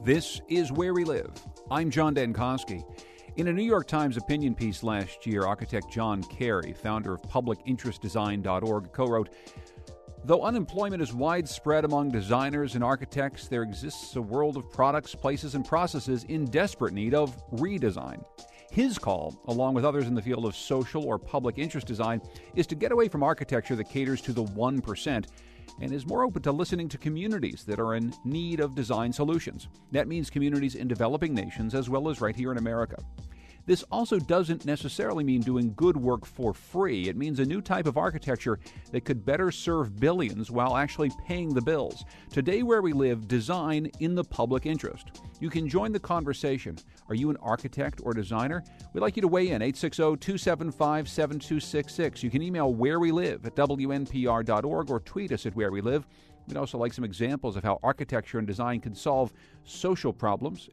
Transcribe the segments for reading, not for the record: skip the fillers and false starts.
This is Where We Live. I'm John Dankosky. In a New York Times opinion piece last year, architect John Carey, founder of publicinterestdesign.org, co-wrote, "Though unemployment is widespread among designers and architects, there exists a world of products, places, and processes in desperate need of redesign." His call, along with others in the field of social or public interest design, is to get away from architecture that caters to the 1% and is more open to listening to communities that are in need of design solutions. That means communities in developing nations as well as right here in America. This also doesn't necessarily mean doing good work for free. It means a new type of architecture that could better serve billions while actually paying the bills. Today, Where We Live, design in the public interest. You can join the conversation. Are you an architect or designer? We'd like you to weigh in, 860-275-7266. You can email wherewelive@wnpr.org or tweet us at Where We Live. We'd also like some examples of how architecture and design can solve social problems.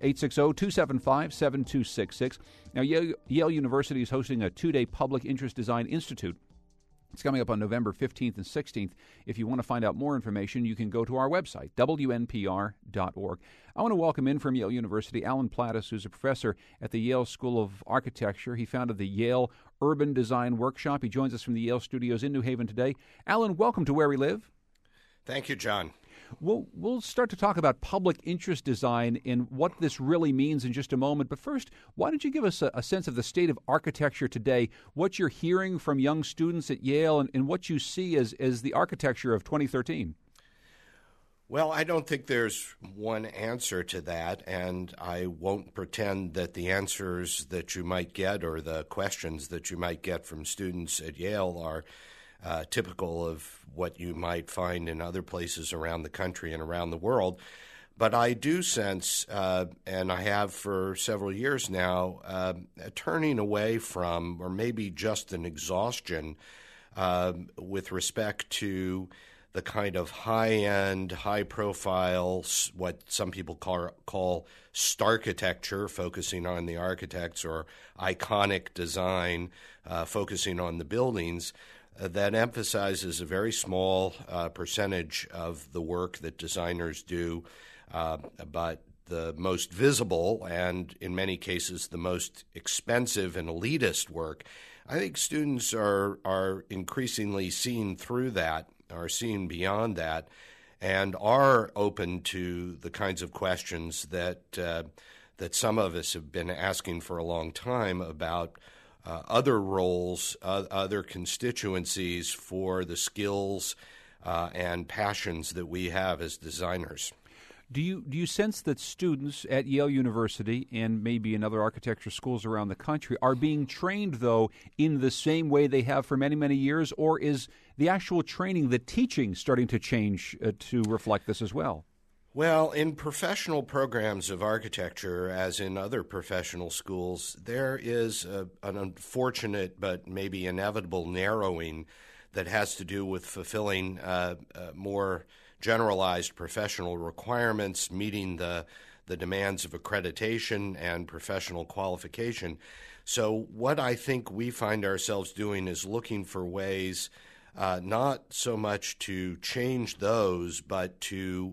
860-275-7266. Now, Yale University is hosting a two-day Public Interest Design Institute. It's coming up on November 15th and 16th. If you want to find out more information, you can go to our website, wnpr.org. I want to welcome in from Yale University, Alan Plattis, who's a professor at the Yale School of Architecture. He founded the Yale Urban Design Workshop. He joins us from the Yale studios in New Haven today. Alan, welcome to Where We Live. Thank you, John. We'll start to talk about public interest design and what this really means in just a moment. But first, why don't you give us a sense of the state of architecture today, what you're hearing from young students at Yale, and what you see as the architecture of 2013? Well, I don't think there's one answer to that, and I won't pretend that the answers that you might get or the questions that you might get from students at Yale are typical of what you might find in other places around the country and around the world. But I do sense, and I have for several years now, a turning away from, or maybe just an exhaustion with respect to the kind of high-end, high-profile, what some people call starchitecture, focusing on the architects, or iconic design, focusing on the buildings, that emphasizes a very small percentage of the work that designers do, but the most visible and, in many cases, the most expensive and elitist work. I think students are increasingly seeing through that, are seeing beyond that, and are open to the kinds of questions that some of us have been asking for a long time about other roles, other constituencies for the skills and passions that we have as designers. Do you sense that students at Yale University and maybe in other architecture schools around the country are being trained, though, in the same way they have for many, many years, or is the actual training, the teaching, starting to change to reflect this as well? Well, in professional programs of architecture, as in other professional schools, there is an unfortunate but maybe inevitable narrowing that has to do with fulfilling more generalized professional requirements, meeting the demands of accreditation and professional qualification. So what I think we find ourselves doing is looking for ways not so much to change those, but to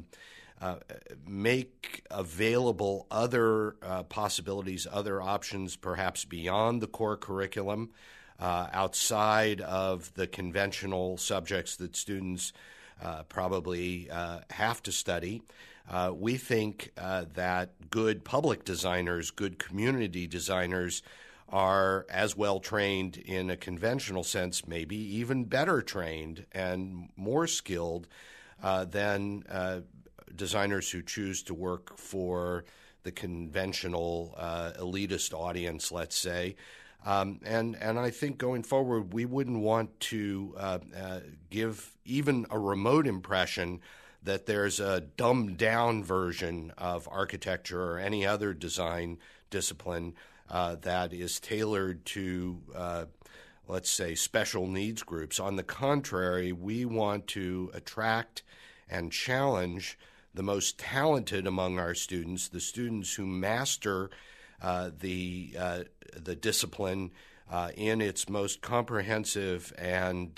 make available other possibilities, other options, perhaps beyond the core curriculum, outside of the conventional subjects that students probably have to study. We think that good public designers, good community designers are as well trained in a conventional sense, maybe even better trained and more skilled than designers who choose to work for the conventional elitist audience, let's say. And I think going forward, we wouldn't want to give even a remote impression that there's a dumbed-down version of architecture or any other design discipline that is tailored to, let's say, special needs groups. On the contrary, we want to attract and challenge the most talented among our students, the students who master the discipline in its most comprehensive and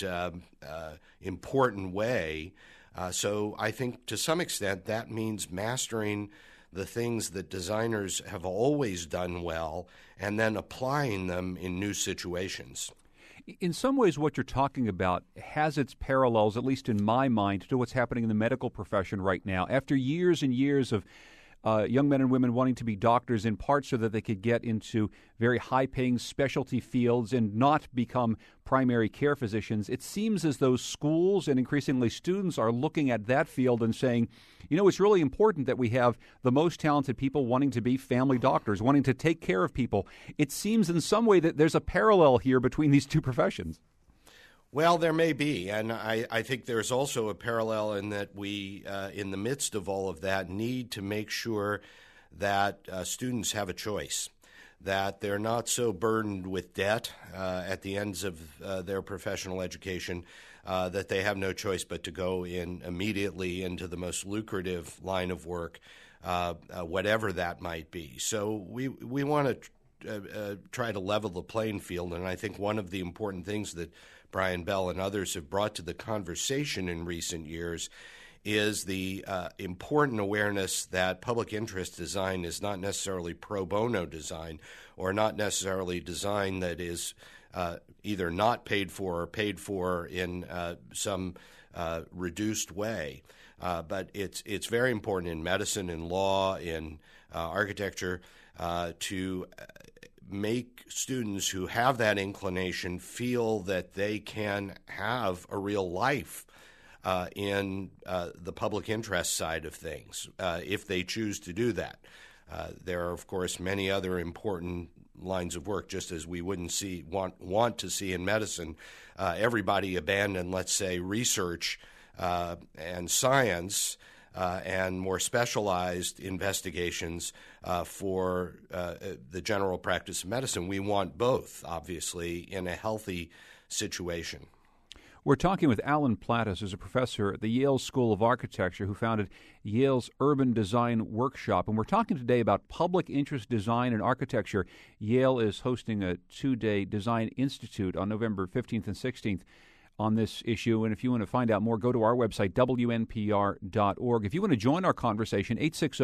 important way. So I think to some extent that means mastering the things that designers have always done well and then applying them in new situations. In some ways, what you're talking about has its parallels, at least in my mind, to what's happening in the medical profession right now. After years and years of young men and women wanting to be doctors, in part so that they could get into very high-paying specialty fields and not become primary care physicians, it seems as though schools and increasingly students are looking at that field and saying, you know, it's really important that we have the most talented people wanting to be family doctors, wanting to take care of people. It seems in some way that there's a parallel here between these two professions. Well, there may be, and I think there's also a parallel in that we, in the midst of all of that, need to make sure that students have a choice, that they're not so burdened with debt at the ends of their professional education that they have no choice but to go in immediately into the most lucrative line of work, whatever that might be. So we want to try to level the playing field, and I think one of the important things that Brian Bell and others have brought to the conversation in recent years is the important awareness that public interest design is not necessarily pro bono design, or not necessarily design that is either not paid for or paid for in some reduced way. But it's very important in medicine, in law, in architecture to make students who have that inclination feel that they can have a real life in the public interest side of things if they choose to do that. There are, of course, many other important lines of work, just as we wouldn't want to see in medicine everybody abandon, let's say, research and science and more specialized investigations for the general practice of medicine. We want both, obviously, in a healthy situation. We're talking with Alan Plattis, who's a professor at the Yale School of Architecture, who founded Yale's Urban Design Workshop. And we're talking today about public interest design and architecture. Yale is hosting a 2-day design institute on November 15th and 16th on this issue. And if you want to find out more, go to our website, WNPR.org. If you want to join our conversation,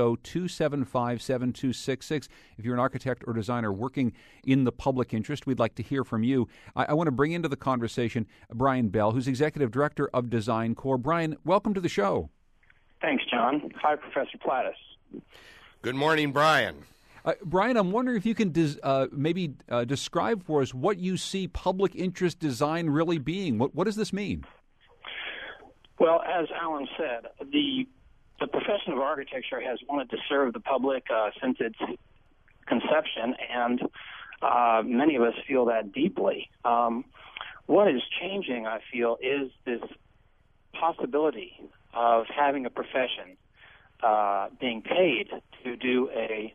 860-275-7266. If you're an architect or designer working in the public interest, we'd like to hear from you. I want to bring into the conversation Brian Bell, who's Executive Director of Design Corps. Brian, welcome to the show. Thanks, John. Hi, Professor Plattis. Good morning, Brian. Brian, I'm wondering if you can maybe describe for us what you see public interest design really being. What does this mean? Well, as Alan said, the profession of architecture has wanted to serve the public since its conception, and many of us feel that deeply. What is changing, I feel, is this possibility of having a profession being paid to do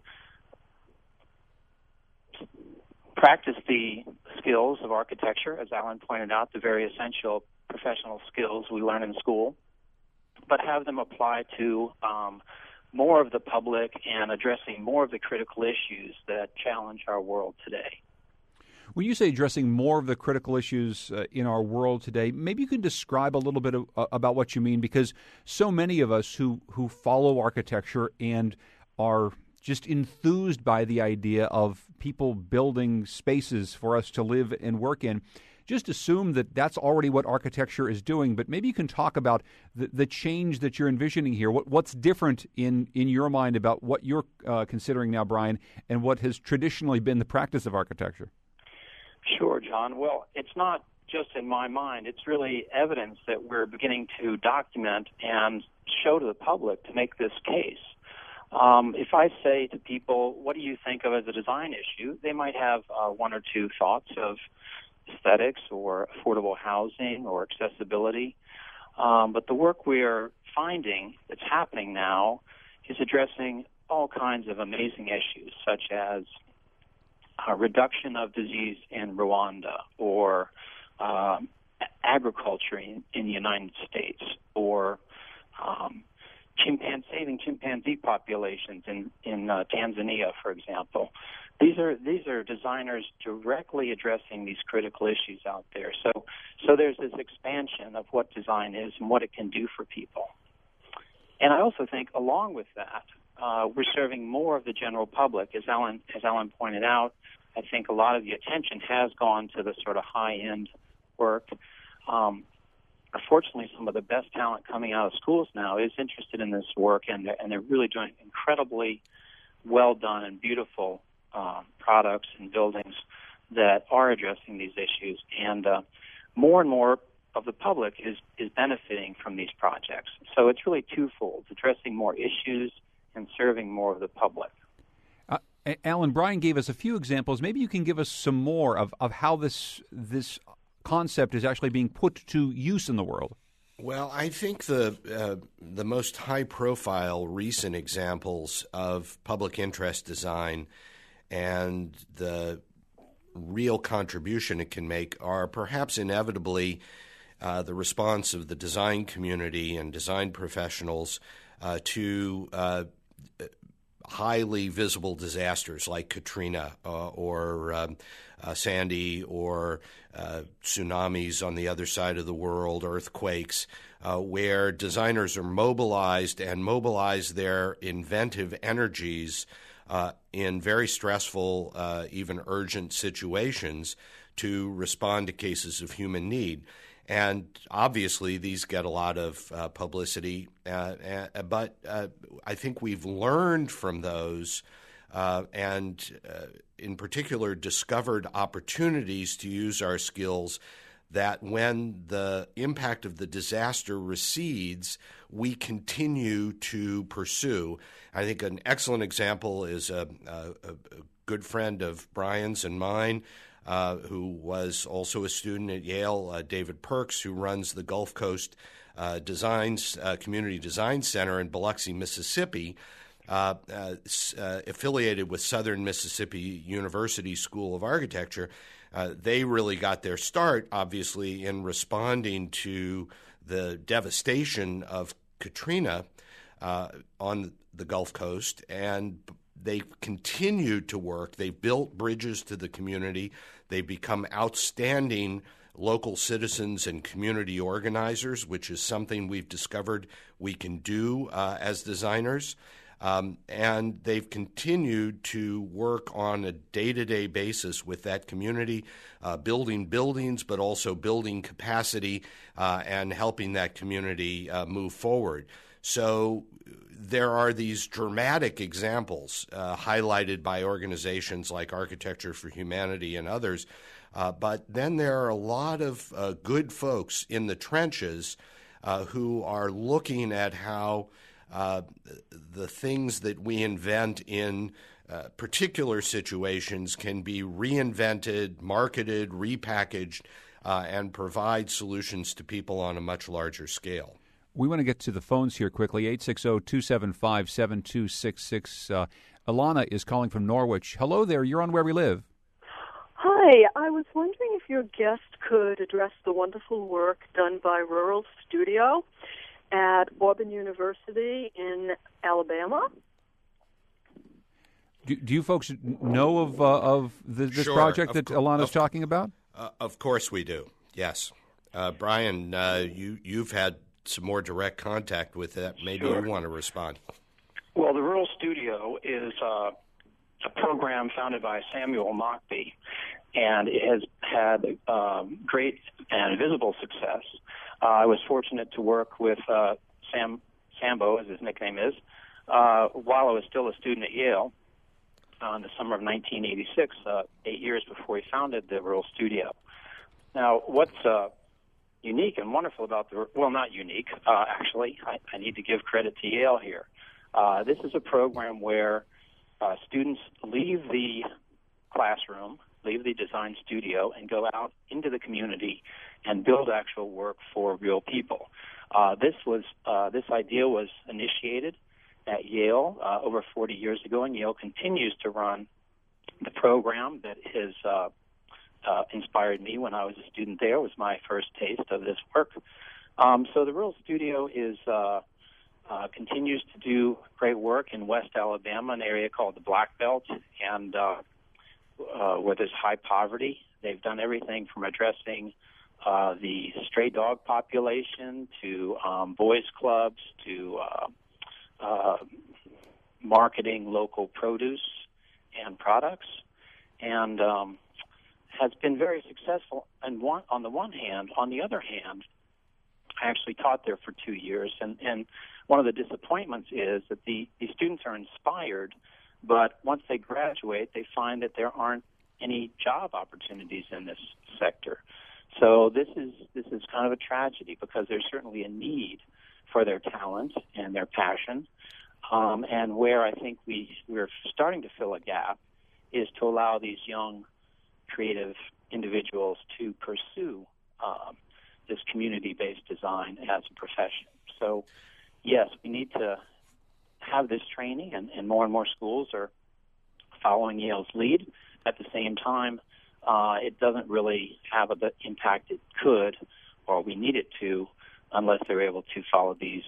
practice the skills of architecture, as Alan pointed out, the very essential professional skills we learn in school, but have them apply to more of the public and addressing more of the critical issues that challenge our world today. When you say addressing more of the critical issues in our world today, maybe you can describe a little bit about what you mean, because so many of us who follow architecture and are just enthused by the idea of people building spaces for us to live and work in, just assume that that's already what architecture is doing. But maybe you can talk about the change that you're envisioning here. What's different in your mind about what you're considering now, Brian, and what has traditionally been the practice of architecture? Sure, John. Well, it's not just in my mind. It's really evidence that we're beginning to document and show to the public to make this case. If I say to people, what do you think of as a design issue, they might have one or two thoughts of aesthetics or affordable housing or accessibility. But the work we are finding that's happening now is addressing all kinds of amazing issues, such as reduction of disease in Rwanda, or agriculture in the United States, or saving chimpanzee populations in Tanzania, for example. These are designers directly addressing these critical issues out there. So there's this expansion of what design is and what it can do for people. And I also think, along with that, we're serving more of the general public. As Ellen pointed out, I think a lot of the attention has gone to the sort of high-end work. Unfortunately, some of the best talent coming out of schools now is interested in this work, and they're really doing incredibly well done and beautiful products and buildings that are addressing these issues. And more of the public is benefiting from these projects. So it's really twofold, addressing more issues and serving more of the public. Alan, Brian gave us a few examples. Maybe you can give us some more of how this concept is actually being put to use in the world. Well, I think the most high-profile recent examples of public interest design and the real contribution it can make are perhaps inevitably the response of the design community and design professionals to highly visible disasters like Katrina or Sandy or tsunamis on the other side of the world, earthquakes, where designers are mobilized and mobilize their inventive energies in very stressful, even urgent situations to respond to cases of human need. And obviously, these get a lot of publicity, but I think we've learned from those and in particular discovered opportunities to use our skills that when the impact of the disaster recedes, we continue to pursue. I think an excellent example is a good friend of Brian's and mine, who was also a student at Yale, David Perks, who runs the Gulf Coast Community Design Center in Biloxi, Mississippi, affiliated with Southern Mississippi University School of Architecture. They really got their start, obviously, in responding to the devastation of Katrina on the Gulf Coast, and they've continued to work. They've built bridges to the community. They've become outstanding local citizens and community organizers, which is something we've discovered we can do as designers. And they've continued to work on a day-to-day basis with that community, building buildings, but also building capacity and helping that community move forward. So there are these dramatic examples highlighted by organizations like Architecture for Humanity and others, but then there are a lot of good folks in the trenches who are looking at how the things that we invent in particular situations can be reinvented, marketed, repackaged, and provide solutions to people on a much larger scale. We want to get to the phones here quickly, 860-275-7266. Alana is calling from Norwich. Hello there, you're on Where We Live. Hi, I was wondering if your guest could address the wonderful work done by Rural Studio at Auburn University in Alabama. Do you folks know of this sure, project that Alana's talking about? Of course we do, yes. Brian, you've had some more direct contact with that. Maybe Sure. you want to respond. Well, the Rural Studio is a program founded by Samuel Mockbee, and it has had great and visible success. I was fortunate to work with Sambo, as his nickname is, while I was still a student at Yale in the summer of 1986, 8 years before he founded the Rural Studio. Now, what's unique and wonderful about not unique, actually, I need to give credit to Yale here. This is a program where students leave the classroom, leave the design studio, and go out into the community and build actual work for real people. This idea was initiated at Yale over 40 years ago, and Yale continues to run the program that has inspired me when I was a student there. It was my first taste of this work. So the Rural Studio continues to do great work in West Alabama, an area called the Black Belt, and where there's high poverty. They've done everything from addressing the stray dog population to boys clubs to marketing local produce and products, and has been very successful. And on the one hand, on the other hand, I actually taught there for 2 years, and one of the disappointments is that the students are inspired, but once they graduate, they find that there aren't any job opportunities in this sector. So this is kind of a tragedy, because there's certainly a need for their talent and their passion, and where I think we're starting to fill a gap is to allow these young, creative individuals to pursue this community-based design as a profession. So, yes, we need to have this training, and more schools are following Yale's lead. At the same time, it doesn't really have the impact it could, or we need it to, unless they're able to follow these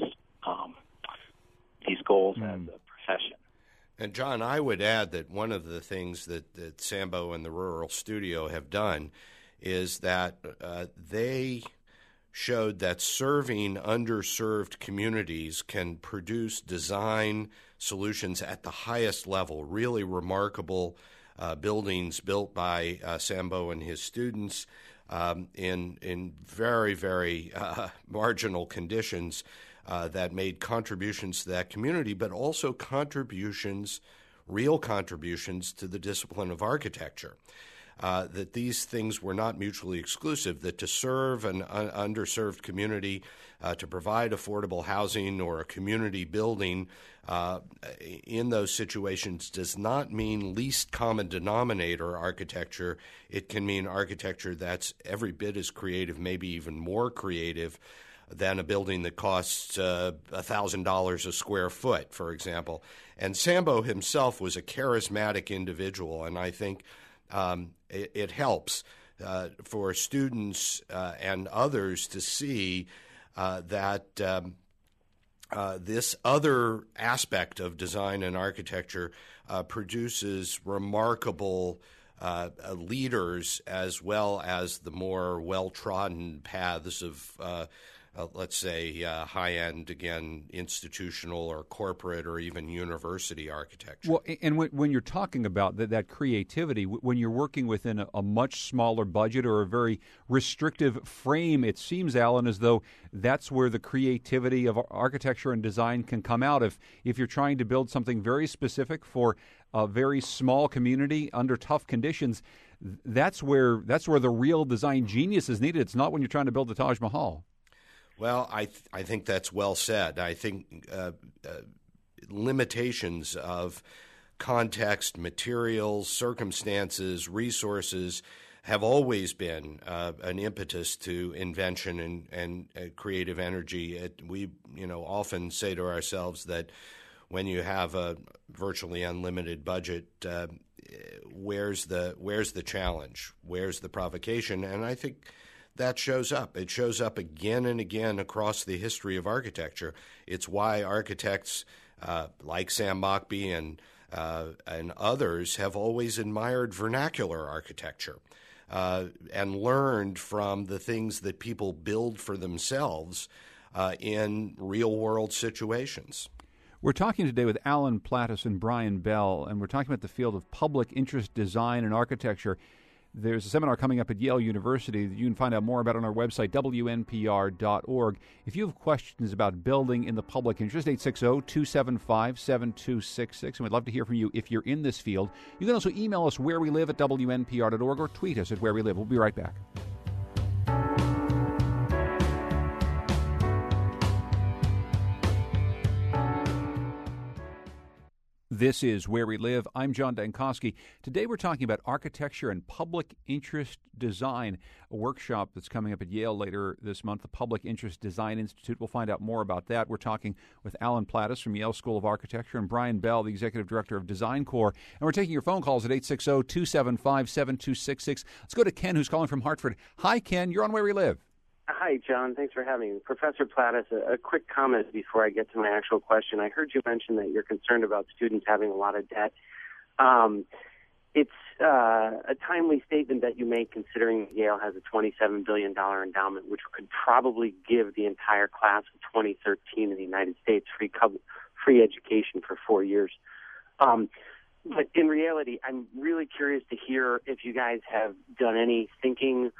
goals as a profession. And John, I would add that one of the things that Sambo and the Rural Studio have done is that they showed that serving underserved communities can produce design solutions at the highest level, really remarkable buildings built by Sambo and his students in very, very marginal conditions that made contributions to that community, but also real contributions to the discipline of architecture. That these things were not mutually exclusive, that to serve an underserved community, to provide affordable housing or a community building in those situations does not mean least common denominator architecture. It can mean architecture that's every bit as creative, maybe even more creative, than a building that costs $1,000 a square foot, for example. And Sambo himself was a charismatic individual, and I think it helps for students and others to see that this other aspect of design and architecture produces remarkable leaders, as well as the more well-trodden paths of let's say, high-end, again, institutional or corporate or even university architecture. Well, and when you're talking about that creativity, when you're working within a much smaller budget or a very restrictive frame, it seems, Alan, as though that's where the creativity of architecture and design can come out. If you're trying to build something very specific for a very small community under tough conditions, that's where the real design genius is needed. It's not when you're trying to build the Taj Mahal. Well, I think that's well said. I think limitations of context, materials, circumstances, resources have always been an impetus to invention and creative energy. We often say to ourselves that when you have a virtually unlimited budget, where's the challenge? Where's the provocation? And I think that shows up. It shows up again and again across the history of architecture. It's why architects like Sam Mockbee and others have always admired vernacular architecture and learned from the things that people build for themselves in real-world situations. We're talking today with Alan Plattis and Brian Bell, and we're talking about the field of public interest design and architecture. There's a seminar coming up at Yale University that you can find out more about on our website, WNPR.org. If you have questions about building in the public interest, 860-275-7266. And we'd love to hear from you if you're in this field. You can also email us where we live at WNPR.org or tweet us at where we live. We'll be right back. This is Where We Live. I'm John Dankosky. Today we're talking about architecture and public interest design, a workshop that's coming up at Yale later this month, the Public Interest Design Institute. We'll find out more about that. We're talking with Alan Plattis from Yale School of Architecture and Brian Bell, the Executive Director of Design Corps. And we're taking your phone calls at 860-275-7266. Let's go to Ken, who's calling from Hartford. Hi, Ken. You're on Where We Live. Hi, John. Thanks for having me. Professor Plattis, a quick comment before I get to my actual question. I heard you mention that you're concerned about students having a lot of debt. It's a timely statement that you make, considering Yale has a $27 billion endowment, which could probably give the entire class of 2013 in the United States free free education for 4 years. But in reality, I'm really curious to hear if you guys have done any thinking.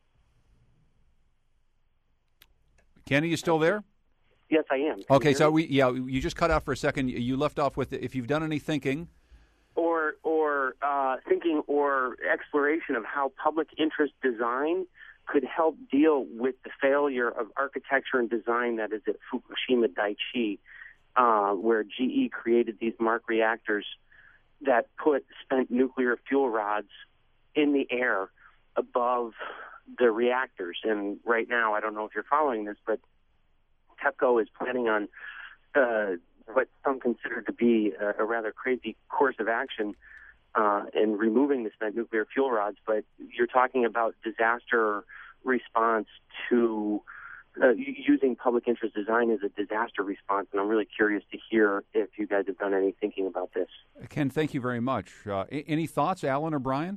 Kenny, you still there? Yes, I am. Okay, so you just cut out for a second. You left off with if you've done any thinking. Or thinking or exploration of how public interest design could help deal with the failure of architecture and design that is at Fukushima Daiichi, where GE created these MARC reactors that put spent nuclear fuel rods in the air above the reactors. And right now, I don't know if you're following this, but TEPCO is planning on what some consider to be a rather crazy course of action in removing the spent nuclear fuel rods. But you're talking about disaster response to using public interest design as a disaster response, and I'm really curious to hear if you guys have done any thinking about this. Ken, thank you very much. Any thoughts, Alan or Brian?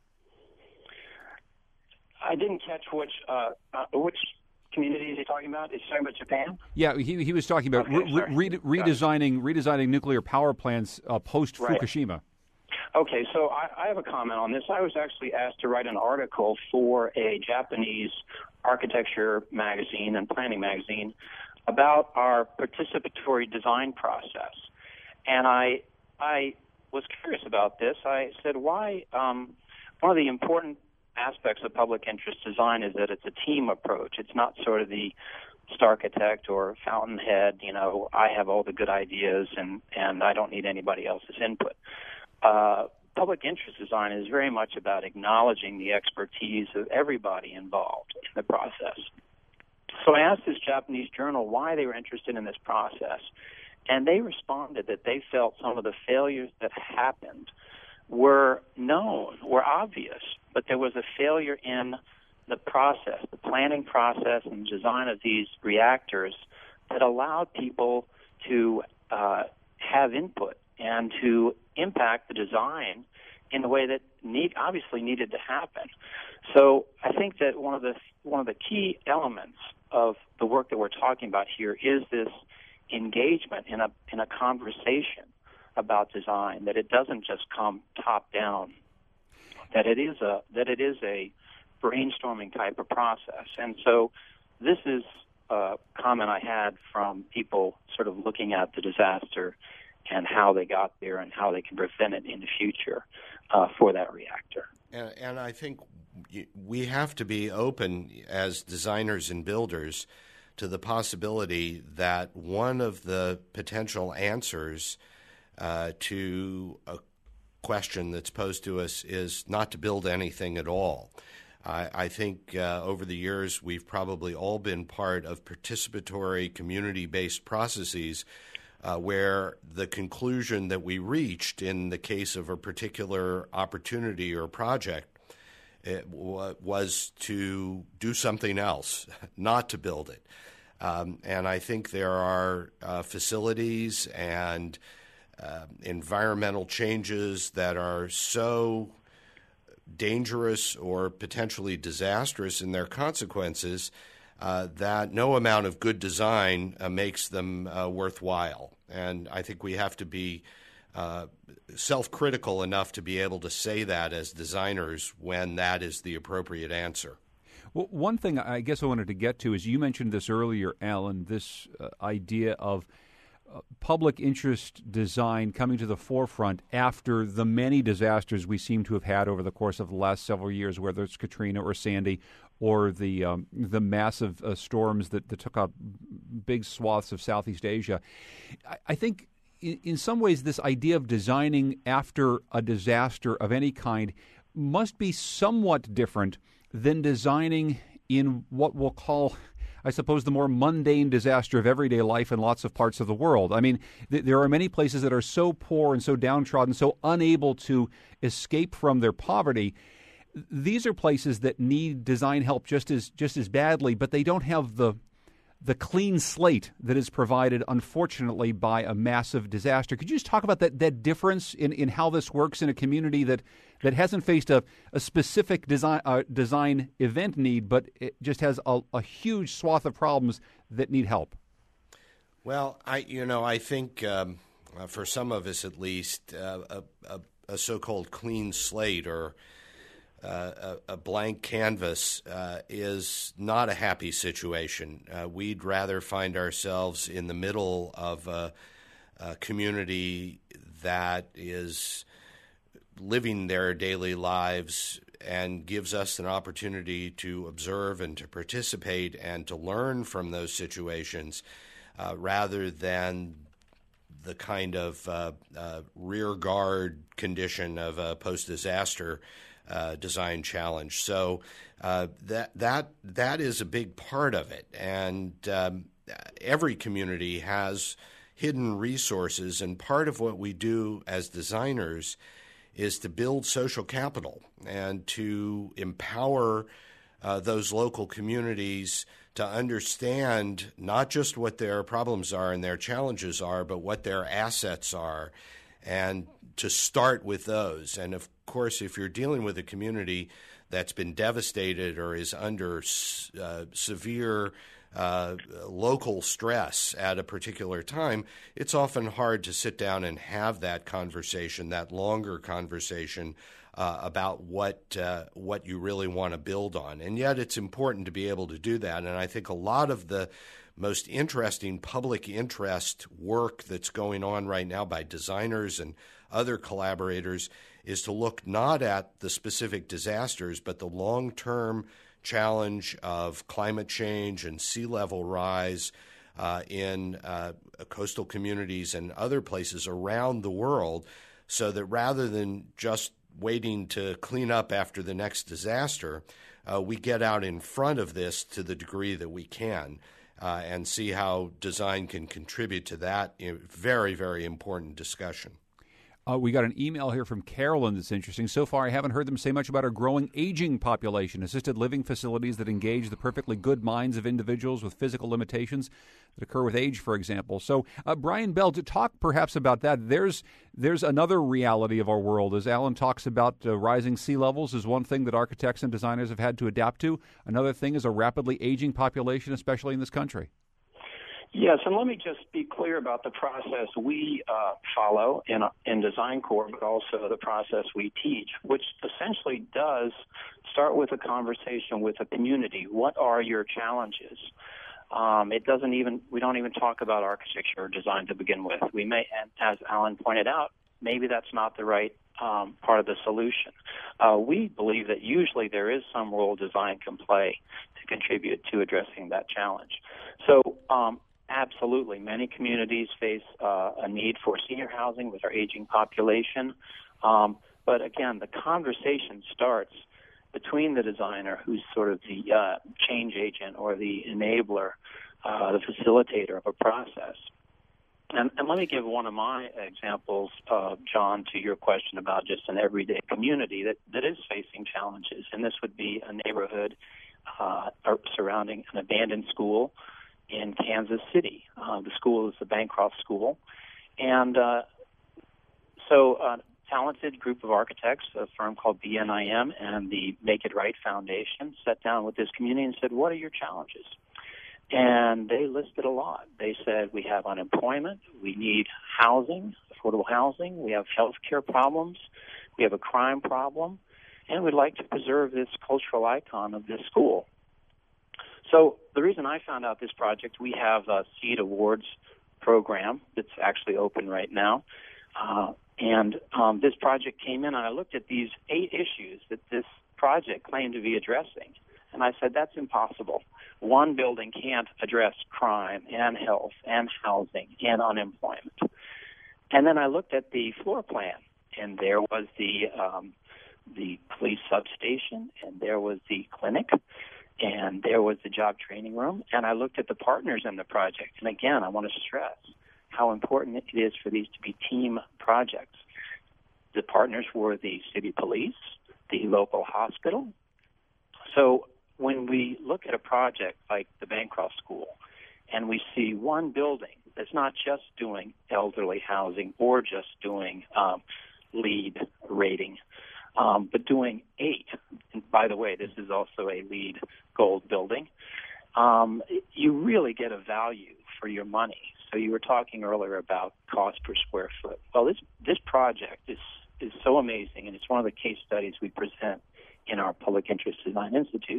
I didn't catch which community is he talking about? Is he talking about Japan? Yeah, he was talking about redesigning nuclear power plants post Fukushima. Okay, so I have a comment on this. I was actually asked to write an article for a Japanese architecture magazine and planning magazine about our participatory design process. And I was curious about this. I said, why? One of the important aspects of public interest design is that it's a team approach. It's not sort of the starchitect or fountainhead, I have all the good ideas and I don't need anybody else's input. Public interest design is very much about acknowledging the expertise of everybody involved in the process. So I asked this Japanese journal why they were interested in this process, and they responded that they felt some of the failures that happened were known, were obvious, but there was a failure in the process, the planning process and design of these reactors that allowed people to have input and to impact the design in a way that obviously needed to happen. So I think that one of the key elements of the work that we're talking about here is this engagement in a conversation about design, that it doesn't just come top down, that it is a brainstorming type of process. And so this is a comment I had from people sort of looking at the disaster and how they got there and how they can prevent it in the future for that reactor. And I think we have to be open as designers and builders to the possibility that one of the potential answers to a question that's posed to us is not to build anything at all. I think over the years we've probably all been part of participatory community-based processes where the conclusion that we reached in the case of a particular opportunity or project was to do something else, not to build it. And I think there are facilities and environmental changes that are so dangerous or potentially disastrous in their consequences that no amount of good design makes them worthwhile. And I think we have to be self-critical enough to be able to say that as designers when that is the appropriate answer. Well, one thing I guess I wanted to get to is you mentioned this earlier, Alan, this idea of public interest design coming to the forefront after the many disasters we seem to have had over the course of the last several years, whether it's Katrina or Sandy or the massive storms that took out big swaths of Southeast Asia. I think in some ways this idea of designing after a disaster of any kind must be somewhat different than designing in what we'll call, I suppose, the more mundane disaster of everyday life in lots of parts of the world. I mean, there are many places that are so poor and so downtrodden, so unable to escape from their poverty. These are places that need design help just as badly, but they don't have the clean slate that is provided, unfortunately, by a massive disaster. Could you just talk about that difference in how this works in a community that hasn't faced a specific design event need, but it just has a huge swath of problems that need help? Well, I think for some of us at least, a so-called clean slate or a blank canvas is not a happy situation. We'd rather find ourselves in the middle of a community that is living their daily lives and gives us an opportunity to observe and to participate and to learn from those situations rather than the kind of rear guard condition of a post-disaster design challenge. So that is a big part of it. And every community has hidden resources, and part of what we do as designers is to build social capital and to empower those local communities to understand not just what their problems are and their challenges are, but what their assets are, and to start with those. And of course, if you're dealing with a community that's been devastated or is under severe local stress at a particular time, it's often hard to sit down and have that conversation, that longer conversation about what you really want to build on. And yet it's important to be able to do that. And I think a lot of the most interesting public interest work that's going on right now by designers and other collaborators is to look not at the specific disasters, but the long-term challenge of climate change and sea level rise in coastal communities and other places around the world, so that rather than just waiting to clean up after the next disaster, we get out in front of this to the degree that we can and see how design can contribute to that very, very important discussion. We got an email here from Carolyn that's interesting. So far, I haven't heard them say much about our growing aging population, assisted living facilities that engage the perfectly good minds of individuals with physical limitations that occur with age, for example. So, Brian Bell, to talk perhaps about that, there's another reality of our world. As Alan talks about rising sea levels is one thing that architects and designers have had to adapt to. Another thing is a rapidly aging population, especially in this country. Yes, and let me just be clear about the process we follow in Design Core, but also the process we teach, which essentially does start with a conversation with a community. What are your challenges? We don't even talk about architecture or design to begin with. We may, and as Alan pointed out, maybe that's not the right part of the solution. We believe that usually there is some role design can play to contribute to addressing that challenge. So, absolutely. Many communities face a need for senior housing with our aging population. But again, the conversation starts between the designer, who's sort of the change agent or the enabler, the facilitator of a process. And let me give one of my examples, John, to your question about just an everyday community that is facing challenges. And this would be a neighborhood surrounding an abandoned school in Kansas City. The school is the Bancroft School. And so a talented group of architects, a firm called BNIM and the Make It Right Foundation, sat down with this community and said, what are your challenges? And they listed a lot. They said, we have unemployment, we need housing, affordable housing, we have health care problems, we have a crime problem, and we'd like to preserve this cultural icon of this school. So the reason I found out this project, we have a SEED Awards program that's actually open right now. And this project came in, and I looked at these 8 issues that this project claimed to be addressing. And I said, that's impossible. One building can't address crime and health and housing and unemployment. And then I looked at the floor plan, and there was the police substation, and there was the clinic, and there was the job training room, and I looked at the partners in the project. And again, I want to stress how important it is for these to be team projects. The partners were the city police, the local hospital. So when we look at a project like the Bancroft School, and we see one building that's not just doing elderly housing or just doing LEED rating, but doing 8. And by the way, this is also a LEED Gold building. you really get a value for your money. So you were talking earlier about cost per square foot. Well, this project is so amazing, and it's one of the case studies we present in our Public Interest Design Institute.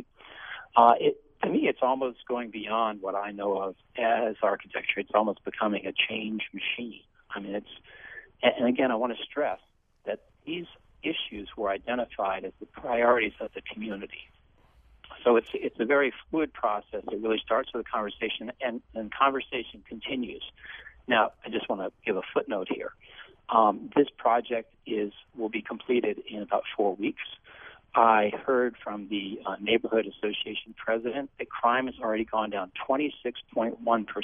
To me, it's almost going beyond what I know of as architecture. It's almost becoming a change machine. I mean, and again, I want to stress that these issues were identified as the priorities of the community. So it's a very fluid process. It really starts with a conversation, and conversation continues. Now, I just want to give a footnote here. This project will be completed in about 4 weeks. I heard from the Neighborhood Association president that crime has already gone down 26.1%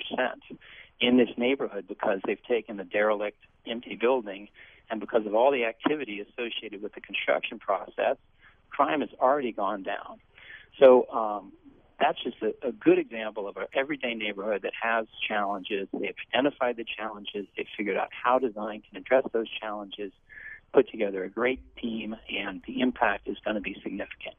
in this neighborhood because they've taken the derelict, empty building, and because of all the activity associated with the construction process, crime has already gone down. So that's just a good example of an everyday neighborhood that has challenges. They've identified the challenges. They've figured out how design can address those challenges, put together a great team, and the impact is going to be significant.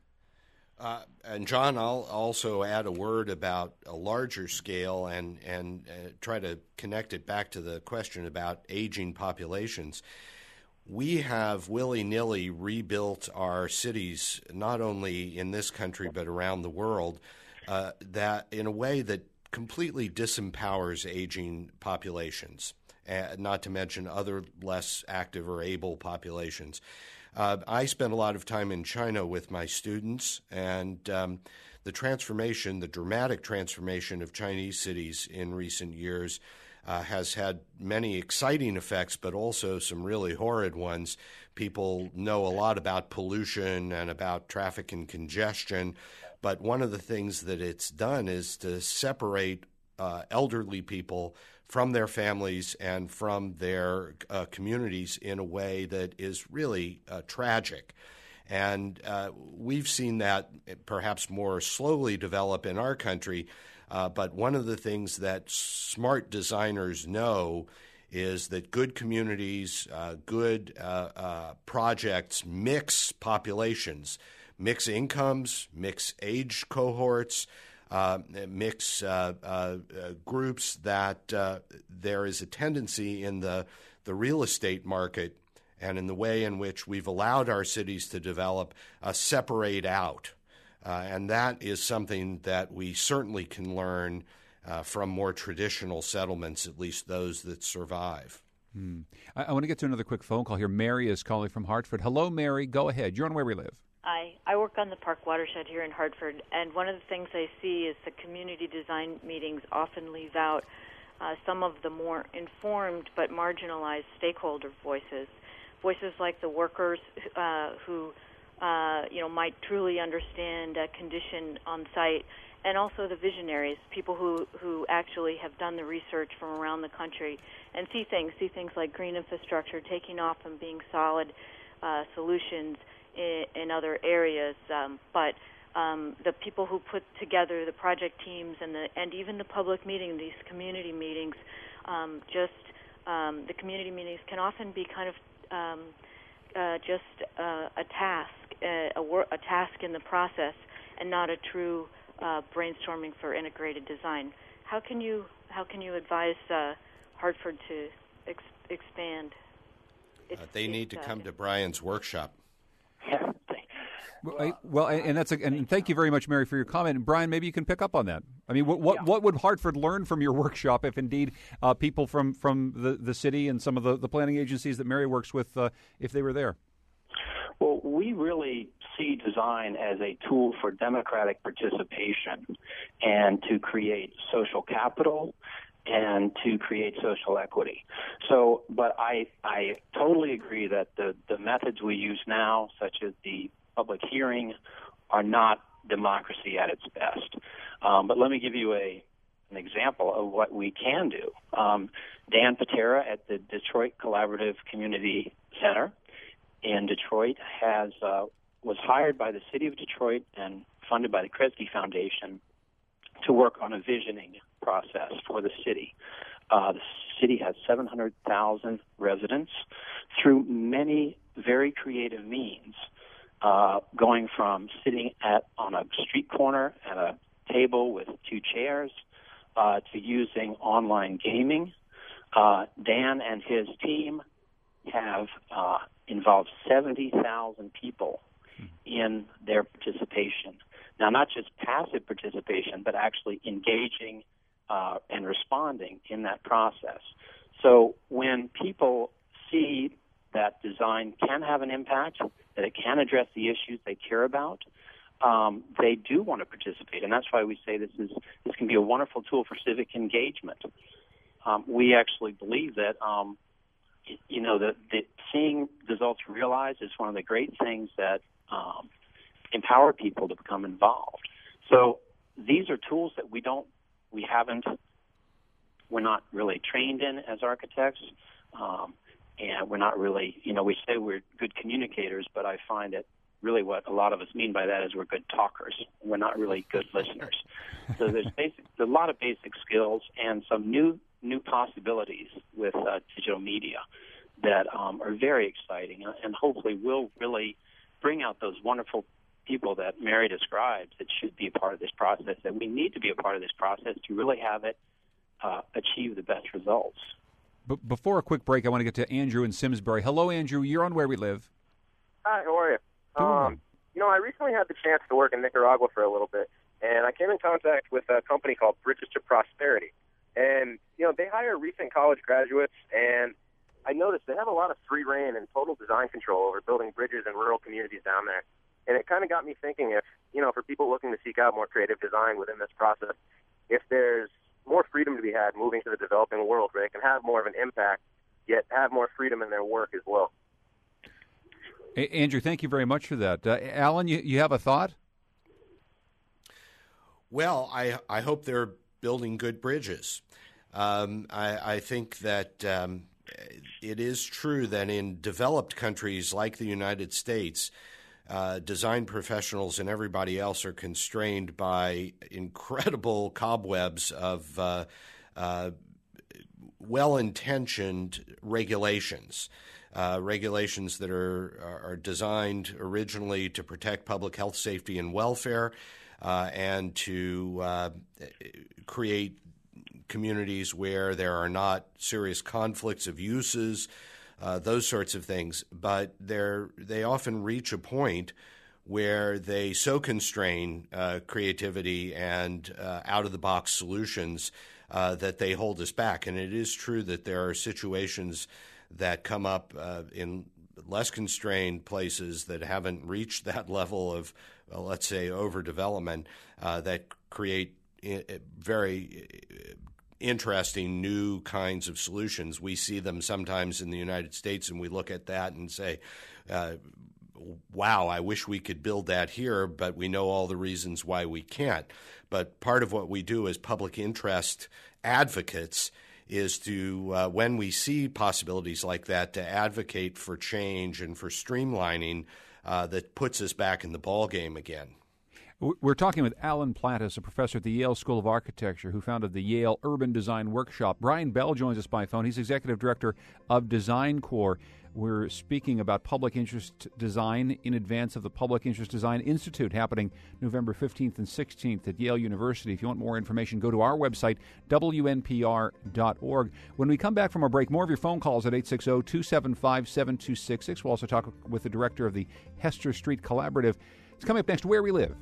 And John, I'll also add a word about a larger scale and try to connect it back to the question about aging populations. We have willy-nilly rebuilt our cities, not only in this country but around the world, that in a way that completely disempowers aging populations, not to mention other less active or able populations. I spent a lot of time in China with my students, and the dramatic transformation of Chinese cities in recent years has had many exciting effects, but also some really horrid ones. People know a lot about pollution and about traffic and congestion, but one of the things that it's done is to separate elderly people from their families and from their communities in a way that is really tragic. And we've seen that perhaps more slowly develop in our country, but one of the things that smart designers know is that good communities, good projects mix populations, mix incomes, mix age cohorts, mix groups that there is a tendency in the real estate market and in the way in which we've allowed our cities to develop, separate out. And that is something that we certainly can learn from more traditional settlements, at least those that survive. I want to get to another quick phone call here. Mary is calling from Hartford. Hello, Mary. Go ahead. You're on Where We Live. I work on the park watershed here in Hartford, and one of the things I see is the community design meetings often leave out some of the more informed but marginalized stakeholder voices like the workers who might truly understand a condition on site, and also the visionaries, people who actually have done the research from around the country and see things like green infrastructure taking off and being solid solutions in other areas. But the people who put together the project teams and even the public meeting, these community meetings, the community meetings can often be kind of just a task, a task in the process, and not a true brainstorming for integrated design. How can you advise Hartford to expand? They need to come to Brian's workshop. And thank you very much, Mary, for your comment. And Brian, maybe you can pick up on that. I mean, what would Hartford learn from your workshop if indeed people from the city and some of the planning agencies that Mary works with, if they were there? Well, we really see design as a tool for democratic participation and to create social capital and to create social equity. So, but I totally agree that the methods we use now, such as the public hearing, are not democracy at its best. But let me give you an example of what we can do. Dan Patera at the Detroit Collaborative Community Center in Detroit was hired by the city of Detroit and funded by the Kresge Foundation to work on a visioning process for the city. The city has 700,000 residents. Through many very creative means, going from sitting on a street corner at a table with 2 chairs, to using online gaming. Dan and his team have involved 70,000 people in their participation. Now, not just passive participation, but actually engaging and responding in that process. So when people see that design can have an impact, that it can address the issues they care about, they do want to participate, and that's why we say this can be a wonderful tool for civic engagement. We actually believe that that seeing results realized is one of the great things that empower people to become involved. So these are tools that we're not really trained in as architects, and we're not really, we say we're good communicators, but I find that really what a lot of us mean by that is we're good talkers. We're not really good listeners. So there's a lot of basic skills and some new possibilities with digital media that are very exciting, and hopefully will really bring out those wonderful people that Mary describes that should be a part of this process, that we need to be a part of this process to really have it achieve the best results. But before a quick break, I want to get to Andrew in Simsbury. Hello, Andrew. You're on Where We Live. Hi, how are you? I recently had the chance to work in Nicaragua for a little bit, and I came in contact with a company called Bridges to Prosperity. And, they hire recent college graduates, and I noticed they have a lot of free reign and total design control over building bridges in rural communities down there. And it kind of got me thinking if, for people looking to seek out more creative design within this process, if there's more freedom to be had moving to the developing world where they can have more of an impact, yet have more freedom in their work as well. Andrew, thank you very much for that. Alan, you have a thought? Well, I hope they're building good bridges. I think that it is true that in developed countries like the United States, design professionals and everybody else are constrained by incredible cobwebs of well-intentioned regulations. Regulations that are designed originally to protect public health, safety, and welfare, and to create communities where there are not serious conflicts of uses, those sorts of things. But they often reach a point where they so constrain creativity and out-of-the-box solutions that they hold us back. And it is true that there are situations that come up in less constrained places that haven't reached that level of, let's say, overdevelopment that create very interesting new kinds of solutions. We see them sometimes in the United States, and we look at that and say, wow, I wish we could build that here, but we know all the reasons why we can't. But part of what we do as public interest advocates is to, when we see possibilities like that, to advocate for change and for streamlining that puts us back in the ballgame again. We're talking with Alan Plattis, a professor at the Yale School of Architecture who founded the Yale Urban Design Workshop. Brian Bell joins us by phone. He's executive director of Design Corps. We're speaking about public interest design in advance of the Public Interest Design Institute happening November 15th and 16th at Yale University. If you want more information, go to our website, WNPR.org. When we come back from our break, more of your phone calls at 860-275-7266. We'll also talk with the director of the Hester Street Collaborative. It's coming up next, Where We Live.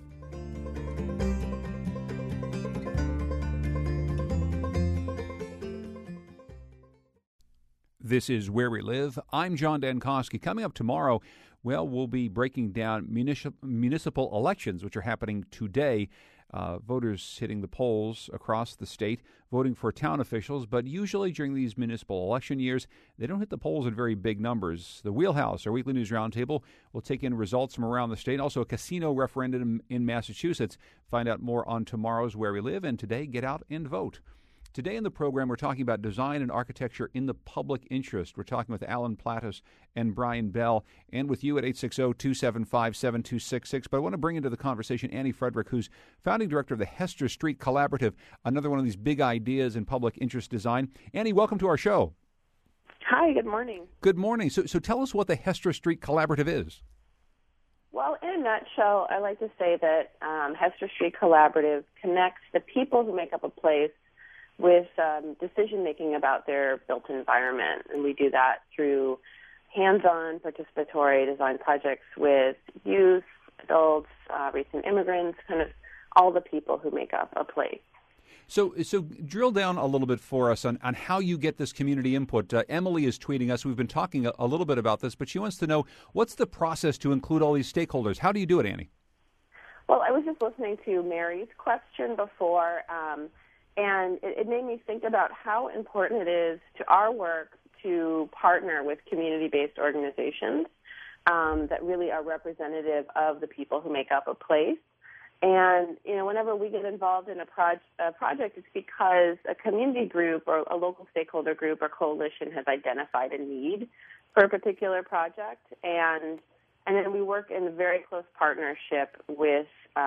This is Where We Live. I'm John Dankosky. Coming up tomorrow, we'll be breaking down municipal elections, which are happening today. Voters hitting the polls across the state, voting for town officials, but usually during these municipal election years, they don't hit the polls in very big numbers. The Wheelhouse, our weekly news roundtable, will take in results from around the state, also a casino referendum in Massachusetts. Find out more on tomorrow's Where We Live, and today, get out and vote. Today in the program, we're talking about design and architecture in the public interest. We're talking with Alan Plattis and Brian Bell, and with you at 860-275-7266. But I want to bring into the conversation Annie Frederick, who's founding director of the Hester Street Collaborative, another one of these big ideas in public interest design. Annie, welcome to our show. Hi, good morning. Good morning. So tell us what the Hester Street Collaborative is. Well, in a nutshell, I like to say that Hester Street Collaborative connects the people who make up a place with decision-making about their built environment. And we do that through hands-on participatory design projects with youth, adults, recent immigrants, kind of all the people who make up a place. So drill down a little bit for us on how you get this community input. Emily is tweeting us. We've been talking a little bit about this, but she wants to know, what's the process to include all these stakeholders? How do you do it, Annie? Well, I was just listening to Mary's question before, and it made me think about how important it is to our work to partner with community-based organizations that really are representative of the people who make up a place. And, whenever we get involved in a project, it's because a community group or a local stakeholder group or coalition has identified a need for a particular project. And then we work in very close partnership with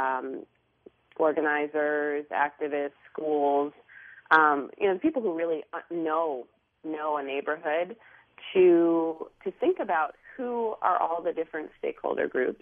organizers, activists, schools, people who really know a neighborhood to think about who are all the different stakeholder groups,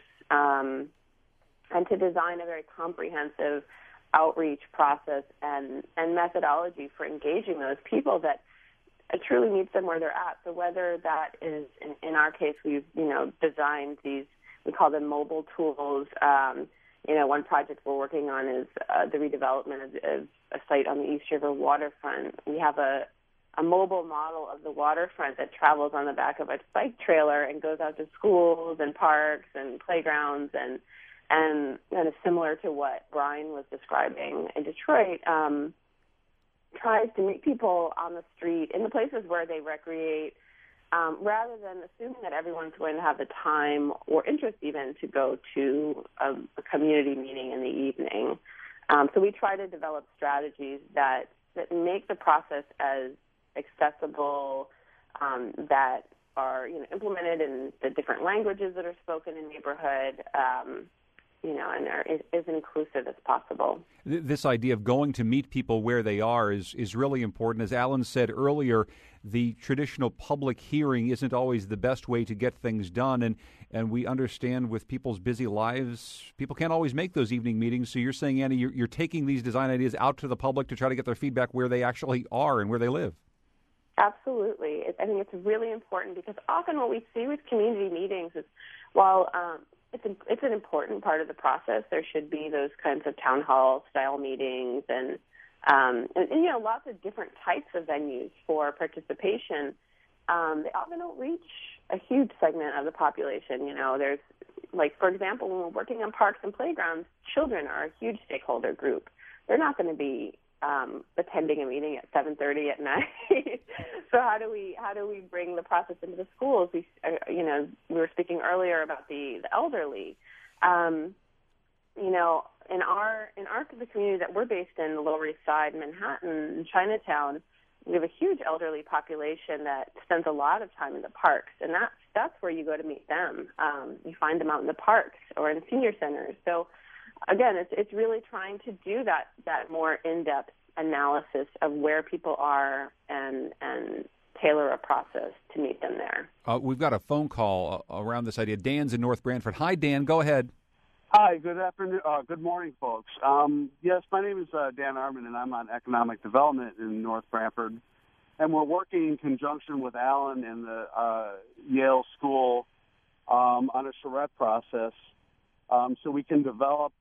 and to design a very comprehensive outreach process and methodology for engaging those people that truly meets them where they're at. So whether that is, in our case, we've, designed these, we call them mobile tools. One project we're working on is the redevelopment of a site on the East River waterfront. We have a mobile model of the waterfront that travels on the back of a bike trailer and goes out to schools and parks and playgrounds and kind of similar to what Brian was describing in Detroit, tries to meet people on the street in the places where they recreate, rather than assuming that everyone's going to have the time or interest even to go to a community meeting in the evening. So we try to develop strategies that make the process as accessible, that are implemented in the different languages that are spoken in neighborhood, and are as inclusive as possible. This idea of going to meet people where they are is really important. As Alan said earlier, the traditional public hearing isn't always the best way to get things done, and we understand with people's busy lives, people can't always make those evening meetings. So you're saying, Annie, you're taking these design ideas out to the public to try to get their feedback where they actually are and where they live. Absolutely. I think it's really important because often what we see with community meetings is, while it's an important part of the process, there should be those kinds of town hall style meetings and lots of different types of venues for participation. They often don't reach a huge segment of the population. There's, like, for example, when we're working on parks and playgrounds, children are a huge stakeholder group. They're not going to be attending a meeting at 7:30 at night. So how do we bring the process into the schools? We were speaking earlier about the elderly. In our the community that we're based in, the Lower East Side, Manhattan, Chinatown, we have a huge elderly population that spends a lot of time in the parks, and that's where you go to meet them. You find them out in the parks or in senior centers. So again, it's really trying to do that more in-depth analysis of where people are and tailor a process to meet them there. We've got a phone call around this idea. Dan's in North Branford. Hi, Dan. Go ahead. Hi. Good afternoon. Good morning, folks. Yes, my name is Dan Arman, and I'm on economic development in North Branford. And we're working in conjunction with Alan and the Yale School on a charrette process, so we can develop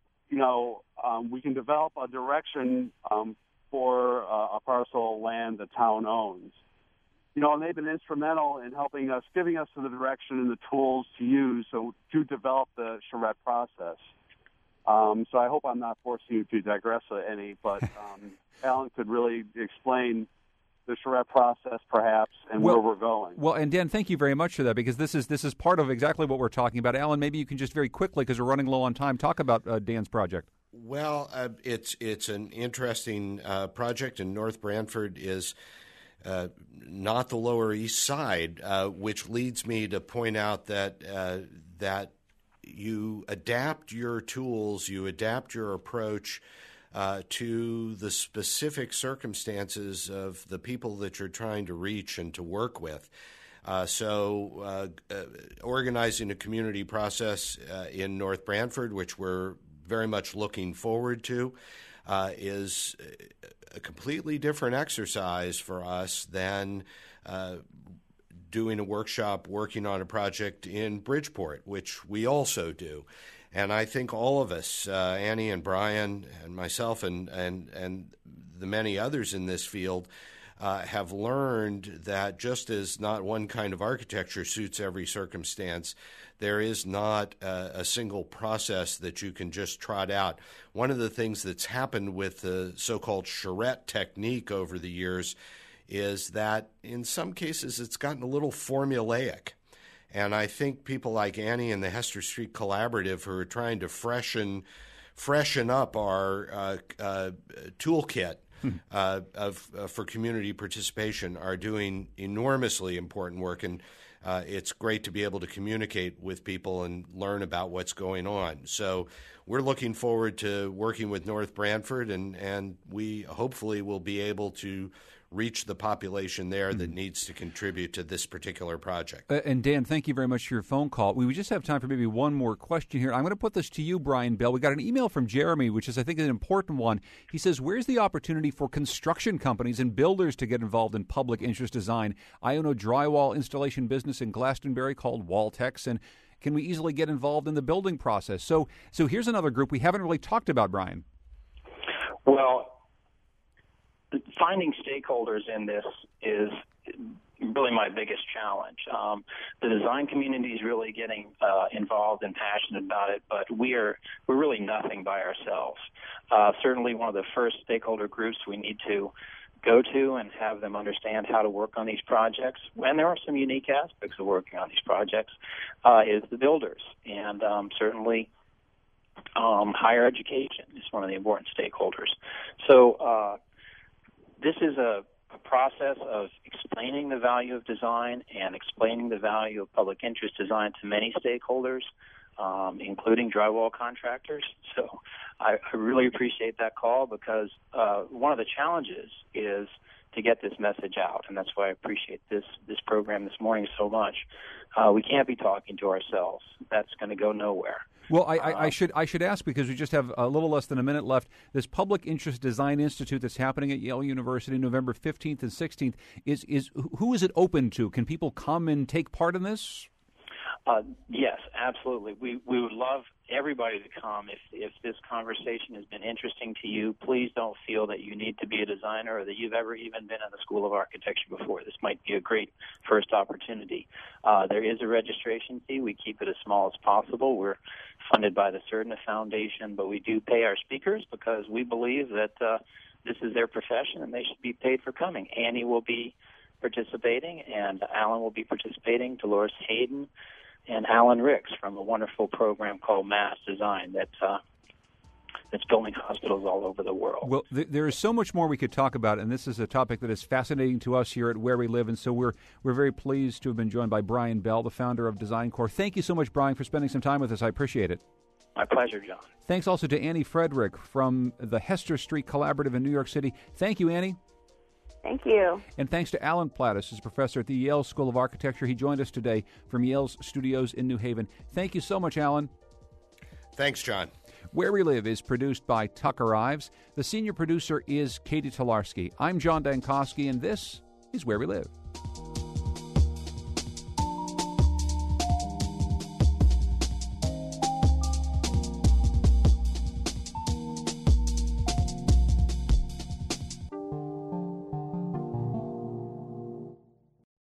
a direction for a parcel of land the town owns. And they've been instrumental in helping us, giving us the direction and the tools to use to develop the charrette process. So I hope I'm not forcing you to digress any, but Alan could really explain the charrette process, perhaps, and where we're going. Well, and Dan, thank you very much for that, because this is part of exactly what we're talking about. Alan, maybe you can just very quickly, because we're running low on time, talk about Dan's project. Well, it's an interesting project, and North Branford is not the Lower East Side, which leads me to point out that you adapt your tools, you adapt your approach to the specific circumstances of the people that you're trying to reach and to work with. So organizing a community process in North Branford, which we're very much looking forward to, is a completely different exercise for us than doing a workshop working on a project in Bridgeport, which we also do. And I think all of us, Annie and Brian and myself and the many others in this field, have learned that just as not one kind of architecture suits every circumstance, there is not a single process that you can just trot out. One of the things that's happened with the so-called charrette technique over the years is that in some cases it's gotten a little formulaic. And I think people like Annie and the Hester Street Collaborative, who are trying to freshen up our toolkit for community participation, are doing enormously important work. And it's great to be able to communicate with people and learn about what's going on. So we're looking forward to working with North Branford, and we hopefully will be able to reach the population there that needs to contribute to this particular project. And Dan, thank you very much for your phone call. We just have time for maybe one more question here. I'm going to put this to you, Brian Bell. We got an email from Jeremy, which is, I think, an important one. He says, where's the opportunity for construction companies and builders to get involved in public interest design? I own a drywall installation business in Glastonbury called Walltex, and can we easily get involved in the building process? So here's another group we haven't really talked about, Brian. Well, finding stakeholders in this is really my biggest challenge. The design community is really getting involved and passionate about it, but we're really nothing by ourselves. Certainly one of the first stakeholder groups we need to go to and have them understand how to work on these projects, when there are some unique aspects of working on these projects, is the builders. And certainly higher education is one of the important stakeholders. So this is a process of explaining the value of design and explaining the value of public interest design to many stakeholders, including drywall contractors. So I really appreciate that call, because one of the challenges is to get this message out, and that's why I appreciate this program this morning so much. We can't be talking to ourselves. That's going to go nowhere. Well, I should ask, because we just have a little less than a minute left. This Public Interest Design Institute that's happening at Yale University November 15th and 16th, who is it open to? Can people come and take part in this? Yes, absolutely. We would love everybody to come. If this conversation has been interesting to you, please don't feel that you need to be a designer or that you've ever even been in the School of Architecture before. This might be a great first opportunity. There is a registration fee. We keep it as small as possible. We're funded by the Cerna Foundation, but we do pay our speakers because we believe that this is their profession and they should be paid for coming. Annie will be participating, and Alan will be participating, Dolores Hayden, and Alan Ricks from a wonderful program called Mass Design that's building hospitals all over the world. Well, there is so much more we could talk about, and this is a topic that is fascinating to us here at Where We Live, and so we're very pleased to have been joined by Brian Bell, the founder of Design Core. Thank you so much, Brian, for spending some time with us. I appreciate it. My pleasure, John. Thanks also to Annie Frederick from the Hester Street Collaborative in New York City. Thank you, Annie. Thank you. And thanks to Alan Plattis, who's a professor at the Yale School of Architecture. He joined us today from Yale's studios in New Haven. Thank you so much, Alan. Thanks, John. Where We Live is produced by Tucker Ives. The senior producer is Katie Tolarski. I'm John Dankosky, and this is Where We Live.